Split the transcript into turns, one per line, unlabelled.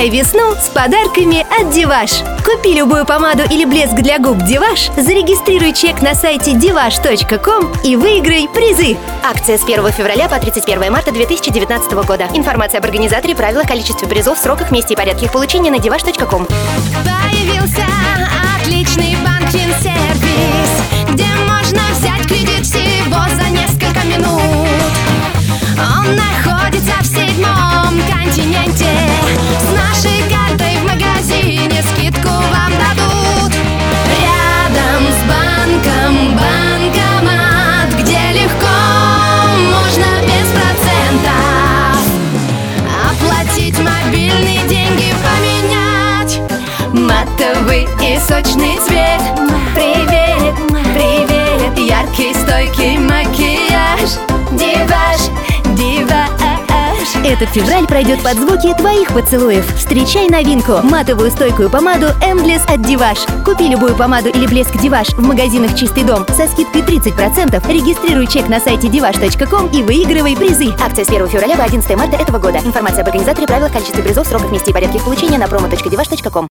Встречай весну с подарками от Диваш. Купи любую помаду или блеск для губ Диваш, зарегистрируй чек на сайте divash.com и выиграй призы. Акция с 1 февраля по 31 марта 2019 года. Информация об организаторе, правилах, количестве призов, сроках, месте и порядке их получения на divash.com.
Появился отличный банк-финсервис, где можно взять кредит всего за несколько минут. Он находится в 7-м континенте. С нашей картой в магазине скидку вам дадут. Рядом с банком банкомат, где легко можно без процентов оплатить мобильные деньги, поменять. Матовый и сочный цвет. Привет, привет, яркий, стойкий макияж. Диваш, Диваш.
Этот февраль пройдет под звуки твоих поцелуев. Встречай новинку – матовую стойкую помаду Endless от Диваш. Купи любую помаду или блеск Диваш в магазинах «Чистый дом» со скидкой 30%, регистрируй чек на сайте divash.com и выигрывай призы. Акция с 1 февраля по 11 марта этого года. Информация об организаторе, правилах, количестве призов, сроках, месте и порядке их получения на promo.divash.com.